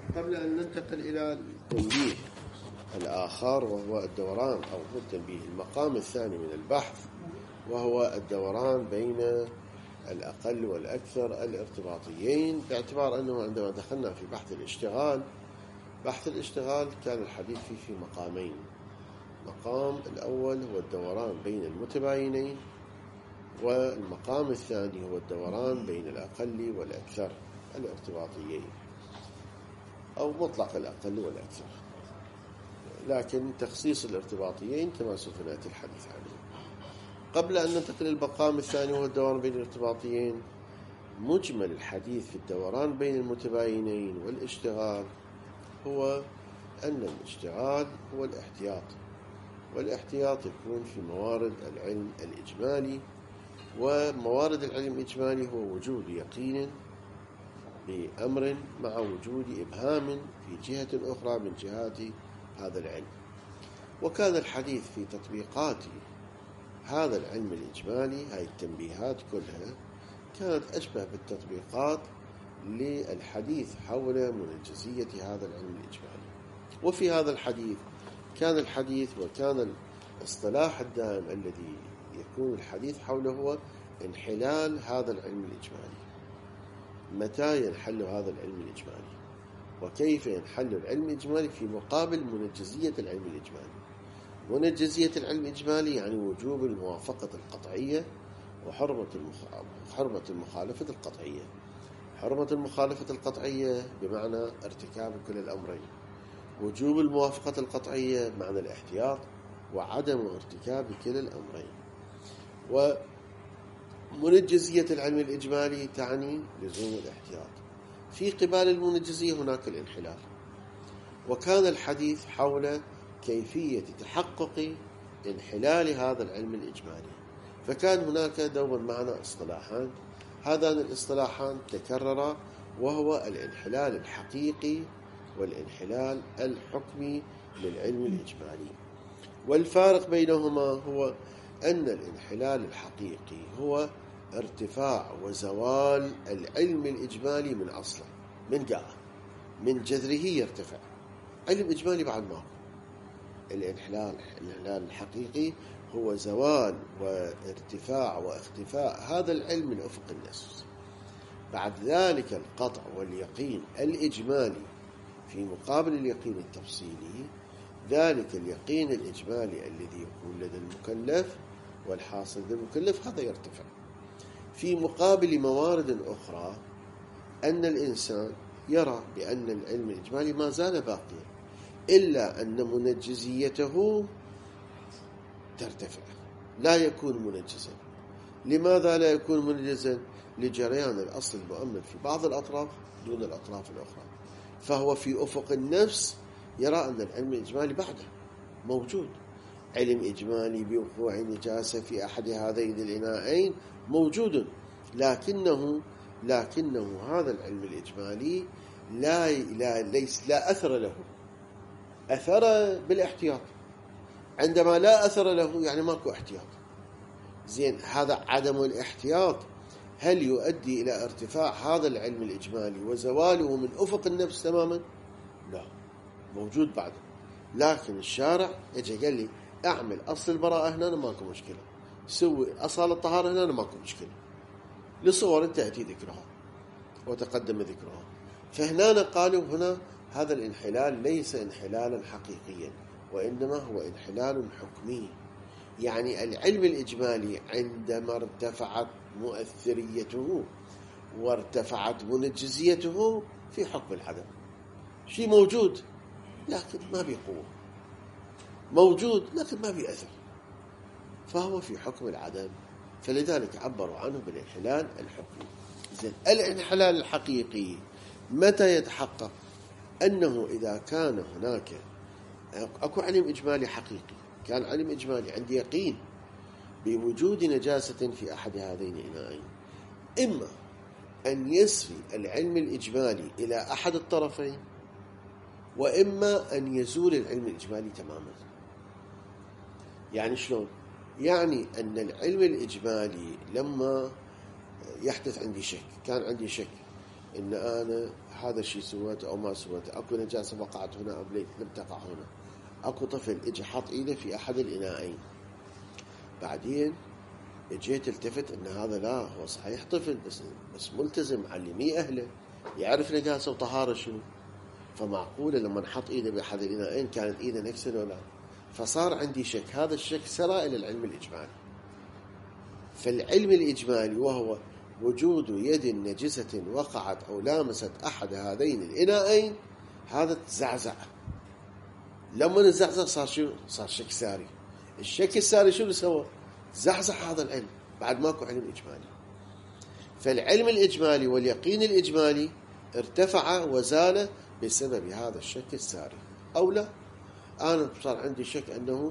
قبل أن ننتقل إلى التنبيه الآخر وهو الدوران أو التنبيه المقام الثاني من البحث، وهو الدوران بين الأقل والأكثر الارتباطيين، باعتبار أنه عندما دخلنا في بحث الاشتغال كان الحديث فيه في مقامين. المقام الأول هو الدوران بين المتباينين، والمقام الثاني هو الدوران بين الأقل والأكثر الارتباطيين، أو مطلق الأقل والأكثر، لكن تخصيص الارتباطيين كما سوف نأتي الحديث عنه. قبل أن ننتقل للمقام الثاني وهو الدوران بين الارتباطيين، مجمل الحديث في الدوران بين المتباينين والاشتغال هو أن الاشتغال هو الاحتياط، والاحتياط يكون في موارد العلم الإجمالي، وموارد العلم الإجمالي هو وجود يقين بأمر مع وجود إبهام في جهة أخرى من جهات هذا العلم. وكان الحديث في تطبيقات هذا العلم الإجمالي، هاي التنبيهات كلها كانت أشبه بالتطبيقات للحديث حول منجزية هذا العلم الإجمالي. وفي هذا الحديث كان الحديث وكان الاصطلاح الدائم الذي يكون الحديث حوله هو انحلال هذا العلم الإجمالي. متى ينحل هذا العلم الإجمالي، وكيف ينحل العلم الإجمالي في مقابل منجزية العلم الإجمالي. منجزية العلم الإجمالي يعني وجوب الموافقة القطعية وحرمة المخالفة القطعية. حرمة المخالفة القطعية بمعنى ارتكاب كل الأمرين، وجوب الموافقة القطعية بمعنى الاحتياط وعدم ارتكاب كلا الأمرين. ومنجزية العلم الإجمالي تعني لزوم الاحتياط. في قبال المنجزية هناك الانحلال، وكان الحديث حول كيفية تحقق انحلال هذا العلم الإجمالي. فكان هناك دوما معنا اصطلاحان، هذان الاصطلاحان تكررا، وهو الانحلال الحقيقي والانحلال الحكمي للعلم الإجمالي. والفارق بينهما هو أن الانحلال الحقيقي هو ارتفاع وزوال العلم الإجمالي من أصله، من قاعه، من جذره يرتفع. علم إجمالي بعد ما هو. الانحلال الحقيقي هو زوال وارتفاع واختفاء هذا العلم من أفق النفس. بعد ذلك القطع واليقين الإجمالي في مقابل اليقين التفصيلي، ذلك اليقين الإجمالي الذي يكون لدى المكلف والحاصل لدى المكلف هذا يرتفع. في مقابل موارد أخرى أن الإنسان يرى بأن العلم الإجمالي ما زال باقيا، إلا أن منجزيته ترتفع، لا يكون منجزا. لماذا لا يكون منجزا؟ لجريان الأصل المؤمن في بعض الأطراف دون الأطراف الأخرى. فهو في أفق النفس يرى أن العلم الإجمالي بعده موجود. علم إجمالي بوقوع نجاسة في أحد هذين الإناءين موجود، لكنه هذا العلم الإجمالي لا أثر له. أثر بالاحتياط. عندما لا أثر له يعني ماكو احتياط. زين، هذا عدم الاحتياط هل يؤدي إلى ارتفاع هذا العلم الإجمالي وزواله من أفق النفس تماما؟ لا، موجود بعده. لكن الشارع اجى قال لي اعمل أصل البراءة هنا ماكو مشكلة، سوي أصل الطهارة هنا ماكو مشكلة، لصور تأتي ذكرها وتقدم ذكرها. فهنا قالوا هنا هذا الانحلال ليس انحلالا حقيقيا، وإنما هو انحلال حكمي. يعني العلم الإجمالي عندما ارتفعت مؤثريته وارتفعت منجزيته في حكم العدم. شيء موجود لكن ما بقوة، موجود لكن ما بأثر، فهو في حكم العدم. فلذلك عبروا عنه بالانحلال الحكمي. زين، الانحلال الحقيقي متى يتحقق؟ أنه إذا كان هناك أكو علم إجمالي حقيقي، كان علم إجمالي عندي يقين بوجود نجاسة في أحد هذين الإناءين، إما أن يسري العلم الإجمالي إلى أحد الطرفين، وإما أن يزول العلم الإجمالي تماما. يعني شلون؟ يعني أن العلم الإجمالي لما يحدث عندي شك، كان عندي شك إن أنا هذا الشيء سويته أو ما سويته، أكو نجاسة وقعت هنا أو لم تقع هنا، أكو طفل إجي حط إيده في أحد الإناءين، بعدين اجيت التفت ان هذا لا هو صحيح طفل بس ملتزم، علميه اهله يعرف نجاسه وطهاره شنو، فمعقوله لما نحط ايده باحد الاناءين كانت ايده نكسه ولا. فصار عندي شك، هذا الشك سرى الى العلم الاجمالي. فالعلم الاجمالي وهو وجود يد نجسه وقعت او لامست احد هذين الاناءين، هذا تزعزع. لما نزعزع صار شنو؟ صار شك ساري. الشك الساري شنو سوى؟ زحزح هذا العلم، بعد ماكو علم إجمالي. فالعلم الإجمالي واليقين الإجمالي ارتفع وزال بسبب هذا الشك الساري. أو لا، أنا صار عندي شك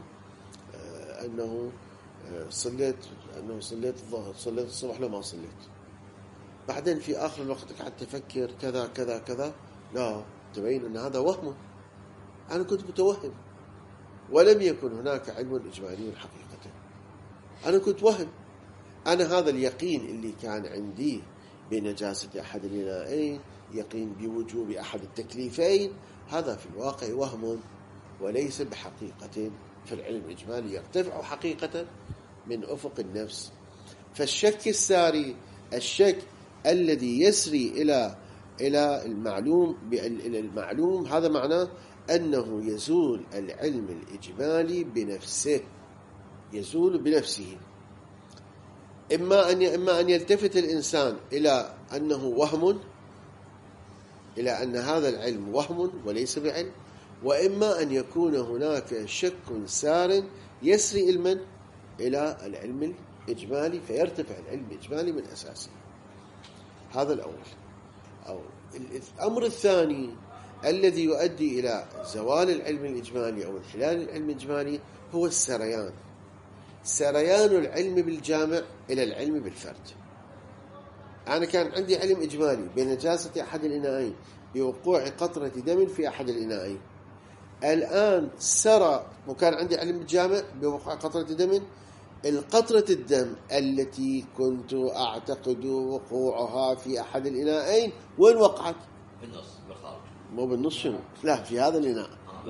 أنه صليت الظهر، صليت الصبح لما صليت، بعدين في آخر الوقت قعدت أفكر كذا كذا كذا، لا، تبين أن هذا وهم، أنا كنت متوهم ولم يكن هناك علم إجمالي حقيقة، أنا كنت وهم. أنا هذا اليقين اللي كان عندي بنجاسة أحد الإناءين، يقين بوجوب أحد التكليفين، هذا في الواقع وهم وليس بحقيقة. فالعلم الإجمالي يرتفع حقيقة من أفق النفس. فالشك الساري، الشك الذي يسري إلى المعلوم، هذا معناه أنه يزول العلم الإجمالي بنفسه، يزول بنفسه. إما أن يلتفت الإنسان إلى أنه وهم، إلى أن هذا العلم وهم وليس بعلم، وإما أن يكون هناك شك سار يسري إلى العلم الإجمالي، فيرتفع العلم الإجمالي من أساسه. هذا الأول. الأمر الثاني الذي يؤدي إلى زوال العلم الإجمالي أو انحلال العلم الإجمالي هو السريان العلم بالجامع إلى العلم بالفرد. أنا كان عندي علم إجمالي بنجاسة أحد الإناءين، بوقوع قطرة دم في أحد الإناءين، الآن سرى، وكان عندي علم بالجامع بوقوع قطرة دم، القطرة الدم التي كنت أعتقد وقوعها في أحد الإناءين وين وقعت؟ بالنص، بالخارج. مو بالنص، شنو؟ لا، في هذا الإناء.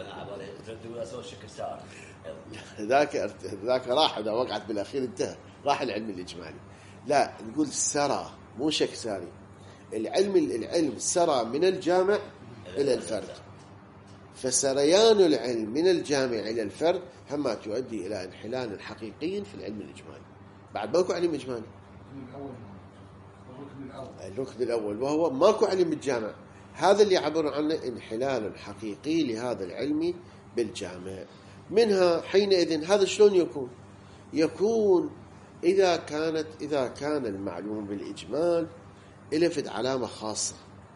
ذاك راح، إذا وقعت بالأخير انتهى، راح العلم الإجمالي. لا، نقول سرى، مو شك ساري. العلم سرى من الجامع إلى الفرد. فسريان العلم من الجامع إلى الفرد هما تؤدي إلى انحلال حقيقي في العلم الإجمالي. بعد ماكو علم إجمالي. الركن الأول وهو ماكو علم بالجامع، هذا اللي يعبر عنه انحلال حقيقي لهذا العلم بالجامع. منها حينئذ هذا شلون يكون إذا كان المعلوم بالإجمال إلفت علامة خاصة،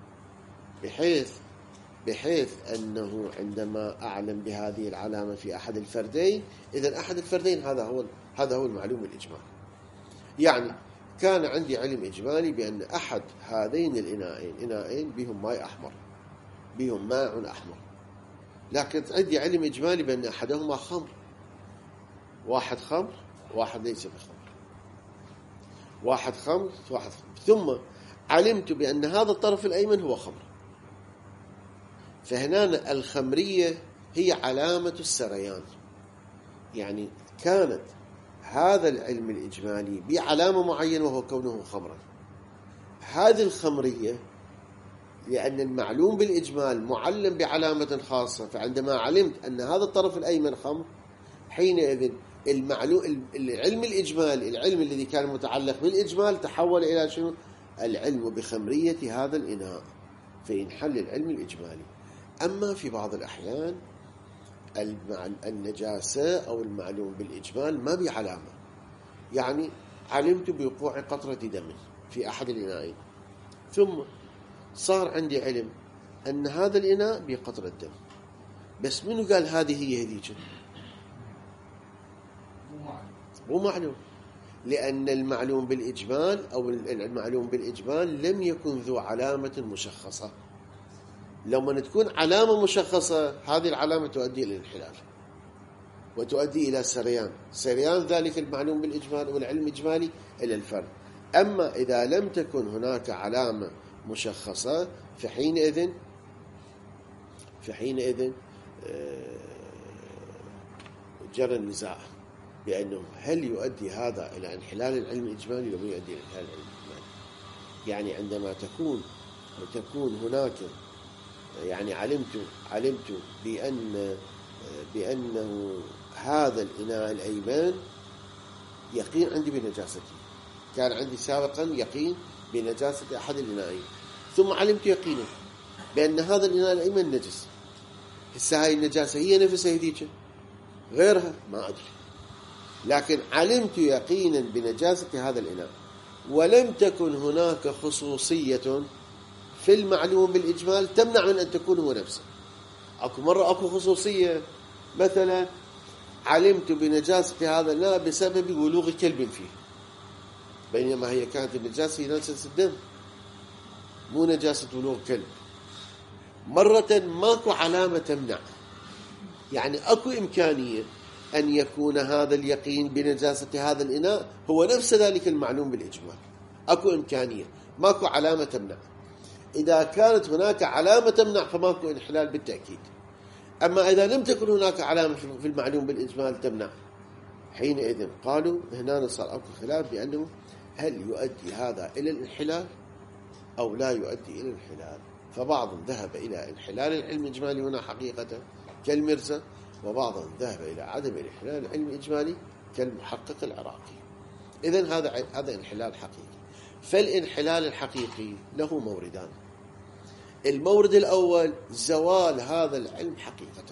بحيث أنه عندما أعلم بهذه العلامة في أحد الفردين، إذن أحد الفردين هذا هو المعلوم بالإجمال. يعني كان عندي علم إجمالي بأن أحد هذين الإناءين بهم ماء أحمر، بهم ماء أحمر، لكن عندي علم إجمالي بأن أحدهما خمر، واحد خمر واحد ليس بخمر، واحد خمر واحد خمر، ثم علمت بأن هذا الطرف الأيمن هو خمر. فهنا الخمرية هي علامة السريان، يعني كانت هذا العلم الإجمالي بعلامة معينة وهو كونه خمرا. هذه الخمرية لأن المعلوم بالإجمال معلم بعلامة خاصة، فعندما علمت أن هذا الطرف الأيمن خمر، حينئذ العلم الإجمال، العلم الذي كان متعلق بالإجمال، تحول إلى شنو؟ العلم بخمرية هذا الإناء، فينحل العلم الإجمالي. أما في بعض الأحيان النجاسة أو المعلوم بالإجمال ما بعلامة، يعني علمت بوقوع قطرة دم في أحد الإناءين، ثم صار عندي علم أن هذا الإناء بقطرة دم، بس منو قال هذه هي هذيك؟ مو معلوم، لأن المعلوم بالإجمال أو المعلوم بالإجمال لم يكن ذو علامة مشخصة. لما تكون علامة مشخصة، هذه العلامة تؤدي إلى الانحلال وتؤدي إلى سريان ذلك المعلوم بالإجمال والعلم الإجمالي إلى الفرد. أما إذا لم تكن هناك علامة مشخصة، في حينئذ جرى النزاع بأنه هل يؤدي هذا إلى انحلال العلم الإجمالي أو يؤدي إلى انحلال العلم الإجمالي. يعني عندما تكون هناك، يعني علمت بأنه هذا الإناء الأيمن يقين عندي بنجاسته، كان عندي سابقا يقين بنجاسة أحد الإناءين، ثم علمت يقينا بأن هذا الإناء الأيمن نجس. هسه هاي النجاسة هي نفسها هذيك غيرها ما أدري، لكن علمت يقينا بنجاسة هذا الإناء، ولم تكن هناك خصوصية في المعلوم بالإجمال تمنع من أن تكون هو نفسه. أكو خصوصية، مثلا علمت بنجاسة هذا الإناء بسبب ولوغ كلب فيه، بينما هي كانت النجاسة هي نجاسة الدم مو نجاسة ولوغ كلب. مرة ماكو علامة تمنع، يعني أكو إمكانية أن يكون هذا اليقين بنجاسة هذا الإناء هو نفس ذلك المعلوم بالإجمال، أكو إمكانية، ماكو علامة تمنع. إذا كانت هناك علامة تمنع فماكو انحلال بالتأكيد. أما إذا لم تكن هناك علامة في المعلوم بالإجمال تمنع، حينئذ قالوا هنا صار أكو خلاف بأنه هل يؤدي هذا إلى الانحلال أو لا يؤدي إلى الانحلال. فبعضهم ذهب إلى انحلال العلم الإجمالي هنا حقيقة كالمرزا، وبعضهم ذهب إلى عدم انحلال العلم الإجمالي كالمحقق العراقي. إذن هذا انحلال حقيقي. فالانحلال الحقيقي له موردان. المورد الأول زوال هذا العلم حقيقة،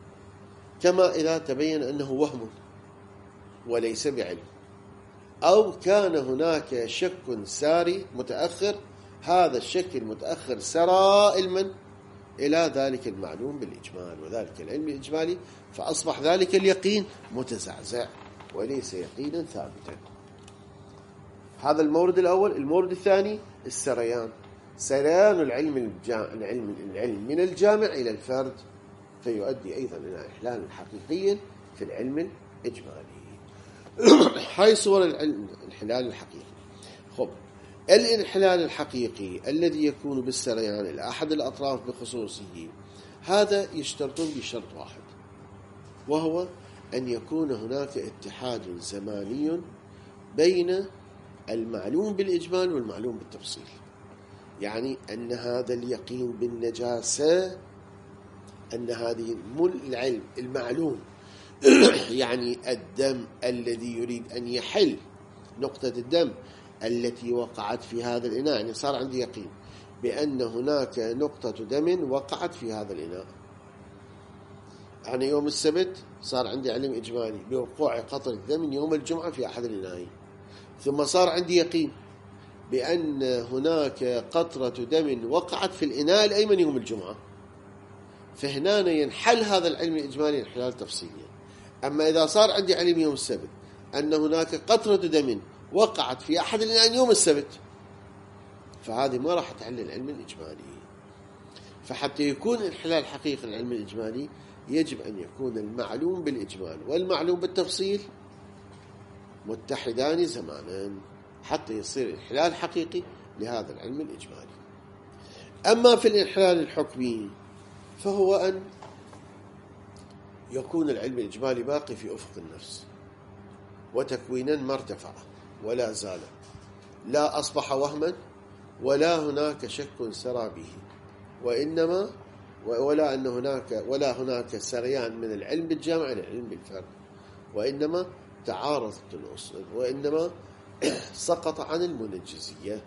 كما إذا تبين أنه وهم وليس بعلم، أو كان هناك شك ساري متأخر، هذا الشك المتأخر سرى علما إلى ذلك المعلوم بالإجمال وذلك العلم الإجمالي، فأصبح ذلك اليقين متزعزع وليس يقينا ثابتا. هذا المورد الأول. المورد الثاني سريان العلم من الجامع إلى الفرد، فيؤدي أيضا إلى انحلال حقيقي في العلم الإجمالي. هاي صور الانحلال الحقيقي. خب، الانحلال الحقيقي الذي يكون بالسريان إلى أحد الأطراف بخصوصه، هذا يشترطون بشرط واحد، وهو أن يكون هناك اتحاد زماني بين المعلوم بالإجمال والمعلوم بالتفصيل. يعني أن هذا اليقين بالنجاسة، أن هذه العلم المعلوم يعني الدم الذي يريد أن يحل نقطة الدم التي وقعت في هذا الإناء، يعني صار عندي يقين بأن هناك نقطة دم وقعت في هذا الإناء. يعني يوم السبت صار عندي علم إجمالي بوقوع قطرة دم يوم الجمعة في أحد الإناءين، ثم صار عندي يقين بأن هناك قطرة دم وقعت في الإناء الأيمن يوم الجمعة، فهنا ينحل هذا العلم الإجمالي انحلال تفصيلي. أما إذا صار عندي علم يوم السبت أن هناك قطرة دم وقعت في أحد الإناءين يوم السبت، فهذه ما راح تحل العلم الإجمالي. فحتى يكون انحلال حقيقي العلم الإجمالي يجب أن يكون المعلوم بالإجمال والمعلوم بالتفصيل متحدان زمانا حتى يصير انحلال حقيقي لهذا العلم الإجمالي. أما في الانحلال الحكمي فهو أن يكون العلم الإجمالي باقي في أفق النفس وتكوينا ما ارتفع ولا زال، لا أصبح وهما ولا هناك شك سرى به، وإنما ولا هناك سريان من العلم بالجامع إلى العلم بالفرد، وإنما تعارضت الأصول، وإنما سقط عن المنجزية.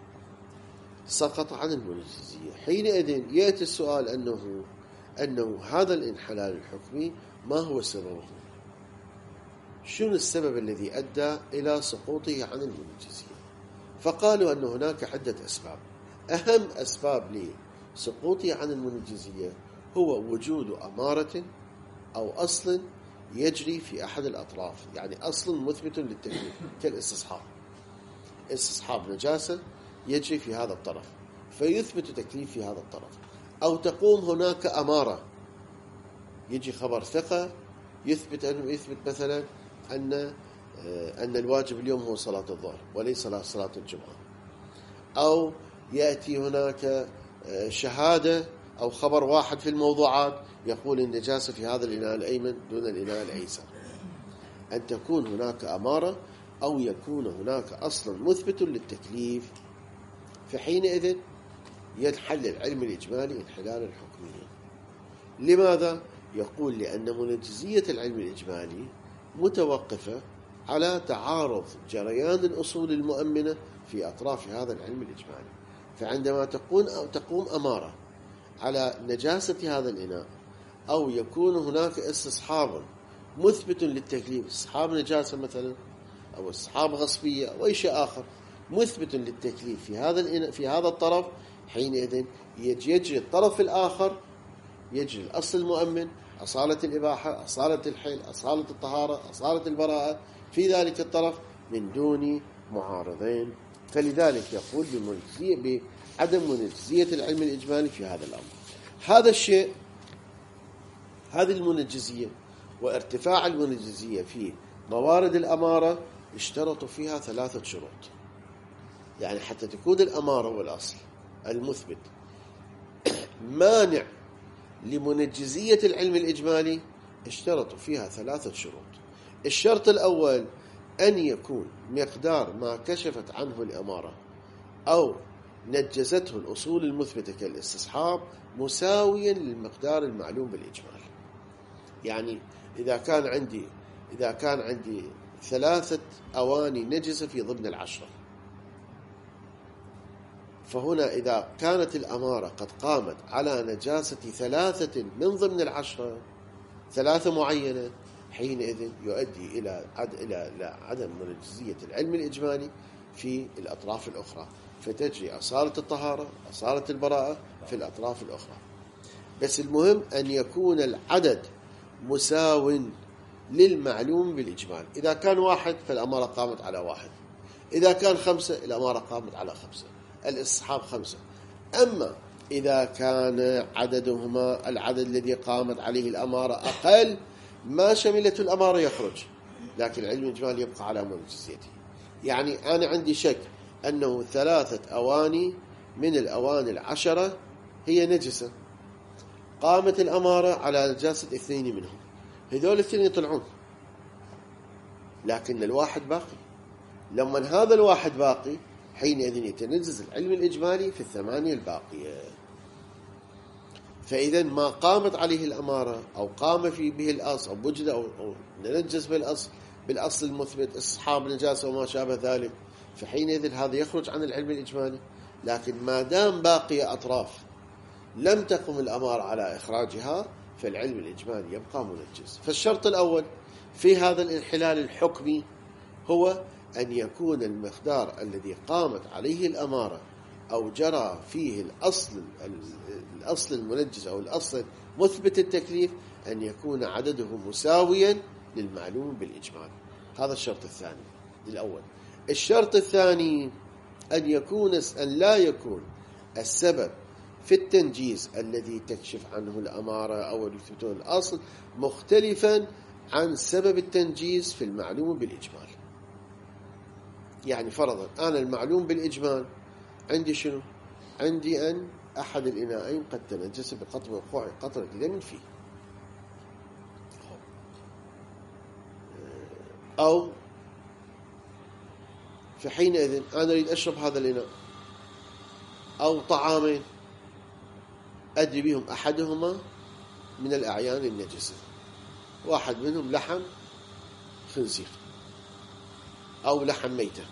حينئذ يأتي السؤال أنه هذا الانحلال الحكمي ما هو سببه؟ شنو السبب الذي أدى إلى سقوطه عن المنجزية؟ فقالوا أن هناك عدة أسباب. أهم أسباب لسقوطه عن المنجزية هو وجود أمارة أو أصل يجري في أحد الأطراف، يعني أصل مثبت للتكليف كالاستصحاب نجاسة يجري في هذا الطرف فيثبت تكليف في هذا الطرف، أو تقوم هناك أمارة، يجي خبر ثقة يثبت مثلا أن الواجب اليوم هو صلاة الظهر وليس صلاة الجمعة، أو يأتي هناك شهادة أو خبر واحد في الموضوعات يقول النجاسة في هذا الإناء الأيمن دون الإناء الأيسر، أن تكون هناك أمارة أو يكون هناك أصل مثبت للتكليف، فحينئذ ينحل العلم الإجمالي انحلالا حكميا. لماذا؟ يقول لأن منجزية العلم الإجمالي متوقفة على تعارض جريان الأصول المؤمنة في أطراف هذا العلم الإجمالي. فعندما تقوم أمارة على نجاسة هذا الإناء أو يكون هناك استصحاب مثبت للتكليف، استصحاب نجاسة مثلا أو استصحاب غصبية أو أي شيء آخر مثبت للتكليف في هذا الطرف، حينئذ يجري الطرف الآخر، يجري الأصل المؤمن، أصالة الإباحة، أصالة الحل، أصالة الطهارة، أصالة البراءة في ذلك الطرف من دون معارضين. فلذلك يقول بعدم منجزية العلم الإجمالي في هذا الأمر. هذا الشيء، هذه المنجزية وارتفاع المنجزية في موارد الأمارة اشترطوا فيها 3 شروط. يعني حتى تكون الأمارة والأصل المثبت مانع لمنجزية العلم الإجمالي اشترطوا فيها 3 شروط. الشرط الأول أن يكون مقدار ما كشفت عنه الأمارة أو نجزته الأصول المثبتة كالاستصحاب مساويا للمقدار المعلوم بالإجمال. يعني إذا كان عندي 3 أواني نجسة في ضمن 10، فهنا إذا كانت الأمارة قد قامت على نجاسة 3 من ضمن 10، 3 معينة، حينئذ يؤدي إلى عدم منجزية العلم الإجمالي في الأطراف الأخرى، فتجري أصالة الطهارة، أصالة البراءة في الأطراف الأخرى. بس المهم أن يكون العدد مساو للمعلوم بالإجمال. إذا كان 1 فالأمارة قامت على 1، إذا كان 5 الأمارة قامت على 5، الاستصحاب 5. أما إذا كان عددهما العدد الذي قامت عليه الأمارة أقل ما شملته الأمارة يخرج، لكن العلم الإجمالي يبقى على منجزيته. يعني أنا عندي شك أنه 3 أواني من الأواني 10 هي نجسة، قامت الأمارة على نجاسة 2 منهم، هذول 2 يطلعون، لكن الواحد باقي. لما هذا الواحد باقي حينئذ يتنجز العلم الإجمالي في 8 الباقية. فإذا ما قامت عليه الأمارة أو قام به الأصل أو وجد أو ننجز بالأصل المثبت استصحاب نجاسة وما شابه ذلك، فحينئذ هذا يخرج عن العلم الإجمالي. لكن ما دام باقي أطراف لم تقم الأمارة على إخراجها فالعلم الإجمالي يبقى منجز. فالشرط الأول في هذا الانحلال الحكمي هو أن يكون المقدار الذي قامت عليه الأمارة أو جرى فيه الأصل المنجز أو الأصل مثبت التكليف أن يكون عدده مساويا للمعلوم بالإجمال. هذا الشرط الثاني الأول. الشرط الثاني أن لا يكون السبب في التنجيز الذي تكشف عنه الأمارة أو يثبتون الأصل مختلفا عن سبب التنجيز في المعلوم بالإجمال. يعني فرضا أنا المعلوم بالإجمال عندي شنو؟ عندي أن أحد الإناءين قد تنجس بوقوع قطرة دم فيه، أو فحينئذ أنا أريد أشرب هذا الإناء، أو طعامين أدري بهم أحدهما من الأعيان النجسة، واحد منهم لحم خنزير أو لحم ميتة،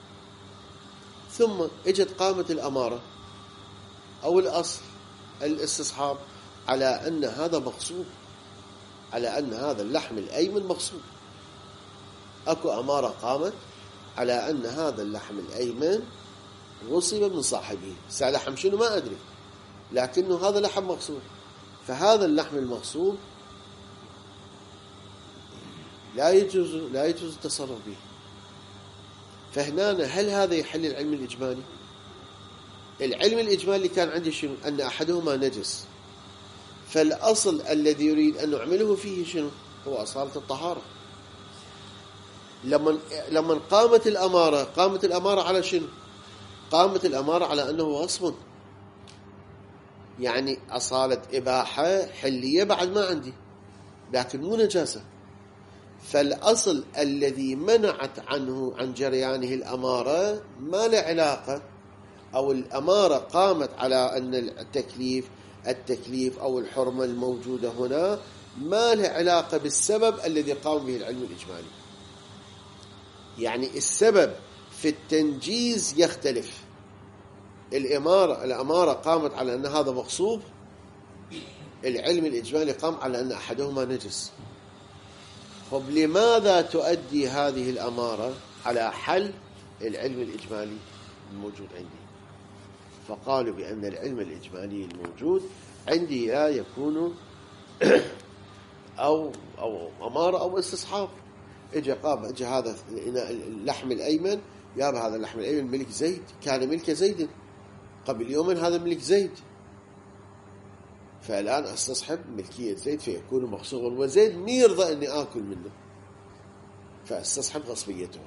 ثم اجت قامت الأمارة أو الأصل الاستصحاب على أن هذا مغصوب، على أن هذا اللحم الأيمن مغصوب. أكو أمارة قامت على أن هذا اللحم الأيمن غصب من صاحبه، لحم شنو ما أدري، لكنه هذا لحم مغصوب، فهذا اللحم المغصوب لا يجوز التصرف به. فهنا هل هذا يحل العلم الإجمالي؟ العلم الإجمالي كان عندي شنو؟ أن أحدهما نجس، فالأصل الذي يريد أن نعمله فيه شنو؟ هو أصالة الطهارة. لما قامت الأمارة على شنو؟ قامت الأمارة على أنه غصب، يعني أصالة إباحة حلية بعد ما عندي، لكن مو نجاسة. فالأصل الذي منعت عنه عن جريانه الأمارة ما له علاقة، أو الأمارة قامت على أن التكليف أو الحرمة الموجودة هنا ما له علاقة بالسبب الذي قام به العلم الإجمالي. يعني السبب في التنجيز يختلف. الأمارة قامت على أن هذا مغصوب، العلم الإجمالي قام على أن أحدهما نجس. طب لماذا تؤدي هذه الأمارة على حل العلم الإجمالي الموجود عندي؟ فقالوا بأن العلم الإجمالي الموجود عندي لا يكون أو أمارة أو استصحاب. اجى هذا اللحم الأيمن، يا هذا اللحم الأيمن ملك زيد، كان ملك زيد قبل يوم، هذا ملك زيد، فالآن استصحب ملكية زيد فيكون مغصوبا، وزيد ما يرضى أني آكل منه فاستصحب غصبيته.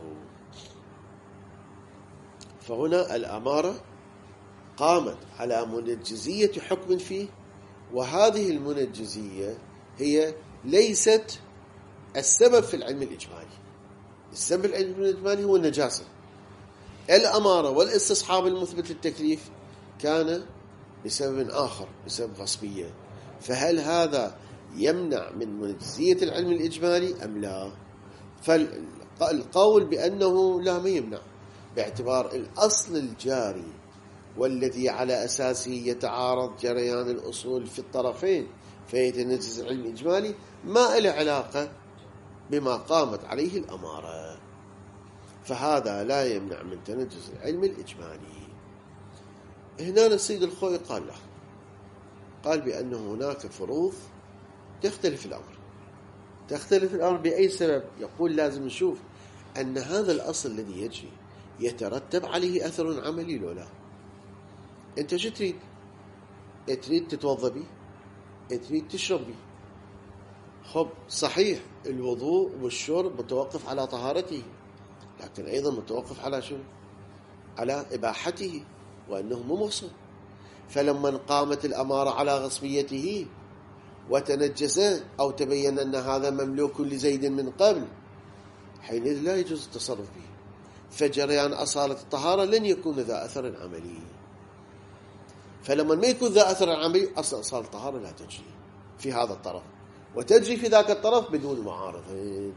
فهنا الأمارة قامت على منجزية حكم فيه، وهذه المنجزية هي ليست السبب في العلم الإجمالي. السبب في العلم الإجمالي هو النجاسة. الأمارة والاستصحاب المثبت للتكليف كان بسبب آخر، بسبب غصبية. فهل هذا يمنع من منجزية العلم الإجمالي أم لا؟ فالقول بأنه لا، ما يمنع، باعتبار الأصل الجاري والذي على أساسه يتعارض جريان الأصول في الطرفين فيتنجز العلم الإجمالي ما له علاقة بما قامت عليه الأمارة، فهذا لا يمنع من تنجز العلم الإجمالي. هنا السيد الخوئي قال له، قال بأن هناك فروض تختلف الأمر بأي سبب؟ يقول لازم نشوف أن هذا الأصل الذي يجري يترتب عليه أثر عملي لو لا. أنت شو تريد؟ تريد تتوضأ به، تريد تشرب به. خب صحيح الوضوء والشرب متوقف على طهارته، لكن أيضا متوقف على شو؟ على إباحته، وأنه مو مغصوب. فلما قامت الأمارة على غصبيته وتنجس أو تبين أن هذا مملوك لزيد من قبل، حينئذ لا يجوز التصرف به، فجريان أصالة الطهارة لن يكون ذا أثر عملي. فلما ما يكون ذا أثر عملي، أصالة الطهارة لا تجري في هذا الطرف، وتجري في ذاك الطرف بدون معارضين.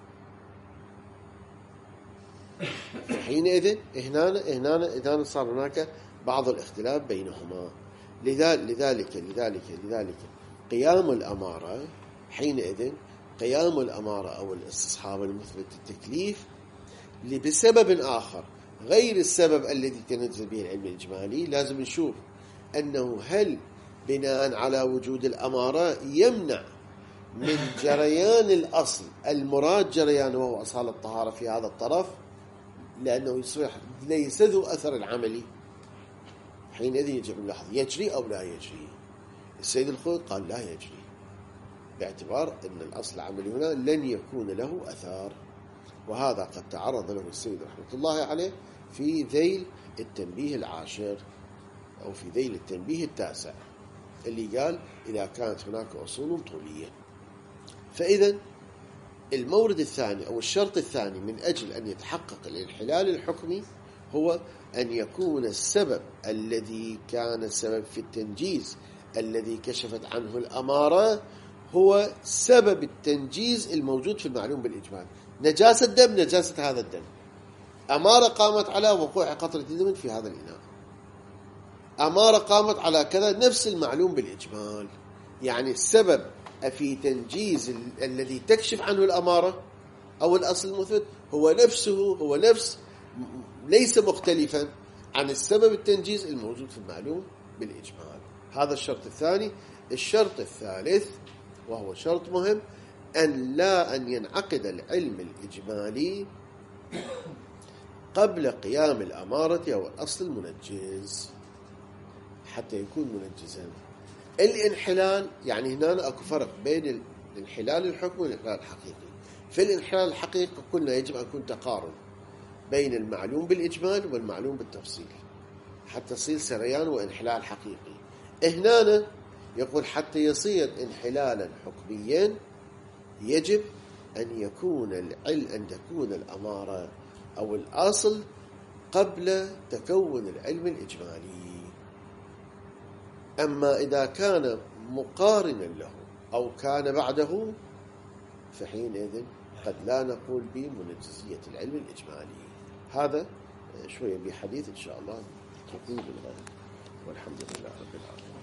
حينئذ هنا صار هناك بعض الاختلاف بينهما. لذلك قيام الأمارة، حينئذ قيام الأمارة أو الاستصحاب المثبت للتكليف بسبب آخر غير السبب الذي تنزل به العلم الإجمالي، لازم نشوف أنه هل بناء على وجود الأمارة يمنع من جريان الأصل المراد جريانه وهو أصالة الطهارة في هذا الطرف، لأنه يصبح ليس ذو أثر عملي. حينئذ يجب نلاحظ يجري أو لا يجري. السيد الخوئي قال لا يجري، باعتبار أن الأصل العملي هنا لن يكون له أثار، وهذا قد تعرض له السيد رحمة الله عليه في ذيل التنبيه العاشر أو في ذيل التنبيه التاسع، اللي قال إذا كانت هناك أصول طولية. فإذا المورد الثاني أو الشرط الثاني من أجل أن يتحقق الانحلال الحكمي هو أن يكون السبب الذي كان السبب في التنجيز الذي كشفت عنه الأمارة هو سبب التنجيز الموجود في المعلوم بالإجمال. نجاسة الدم، نجاسة هذا الدم. أمارة قامت على وقوع قطرة دم في هذا الإناء، أمارة قامت على كذا، نفس المعلوم بالإجمال. يعني السبب في تنجيز الذي تكشف عنه الأمارة أو الأصل المثبت هو نفس ليس مختلفا عن السبب التنجيز الموجود في المعلوم بالإجمال. هذا الشرط الثاني. الشرط الثالث وهو شرط مهم، أن ينعقد العلم الإجمالي قبل قيام الأمارة أو الأصل المنجز حتى يكون منجزا. الانحلال، يعني هنا أكو فرق بين الانحلال الحكمي والانحلال الحقيقي. في الانحلال الحقيقي قلنا يجب أن يكون تقارن بين المعلوم بالإجمال والمعلوم بالتفصيل. حتى يصير سريان وانحلال حقيقي. هنا يقول حتى يصير انحلالا حكميا يجب أن تكون الأمارة أو الأصل قبل تكون العلم الإجمالي. أما إذا كان مقارنا له أو كان بعده فحينئذ قد لا نقول بمنجزية العلم الإجمالي. هذا شوية بحديث إن شاء الله تطيب الغد، والحمد لله رب العالمين.